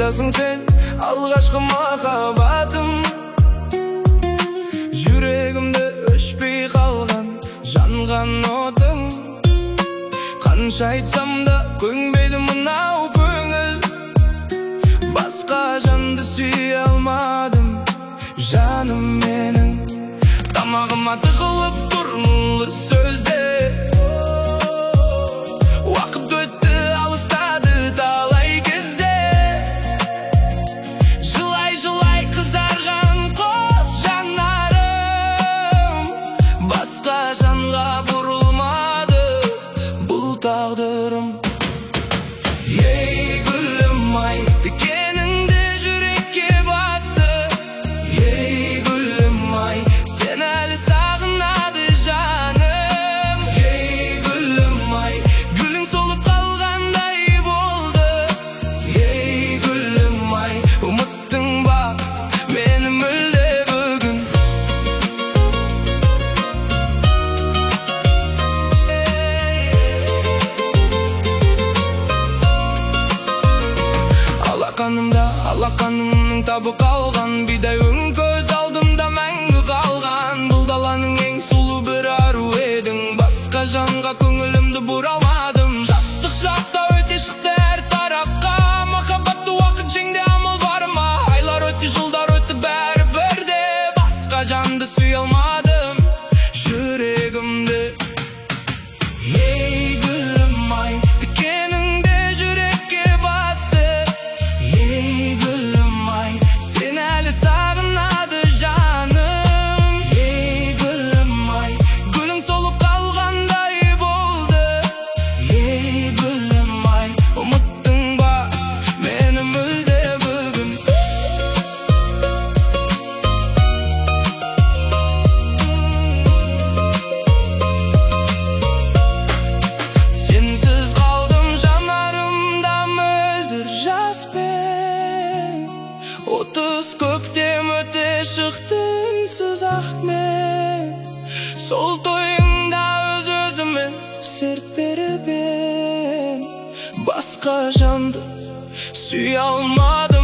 қайдасың сен, алғашқы махаббатым? Жүрегімді өшпей қалған жанған отым. Қанша айтсам да көнбейді мынау көңіл. Басқа жанды сүйе алмадым, жаным менің. Тамағыма тығылып тұр мұңлы сөздер. Уақыт өтті, алыстады талай кезде. Жылай-жылай қызарған қос жанарым. Басқа жанға бұрылмады бұл тағдырым. Ей гүлім-ай, тікеніңді жүрекке батты. Ей гүлім-ай, сен әлі сағынады жаным. Ей гүлім-ай, гүлің солып қалғандай болды. Ей гүлім-ай, ұмыттың ба мені мүлде бүгін? Алақанымның табы қалған бидай өң көз алдымда мәңгі қалған. Бұл даланың ең сұлу бір ару едің. Басқа жанға көңілімді бұра алмадым. Жастық шақта өте шықты әр тарапқа. Махаббатты уақыт жеңді, амал бар ма? Айлар өтті, жылдар өтті, бәрі бірде. Басқа жанды сүйе алмадым жүрегімді. Ей гүлім-ай, тікеніңді жүрекке батты. Ей гүлім-ай, сен әлі сағынады жаным. Ей гүлім-ай, гүлің солып қалғандай болды. Ей гүлім-ай, ұмыттың ба мені мүлде бүгін? Сенсіз қалдым жанарымда мөлдір жаспен. Отыз көктем өте шықты үнсіз ақмен. Сол тойыңда өз-өзіме серт беріп ем. Басқа жанды сүйе алмадым.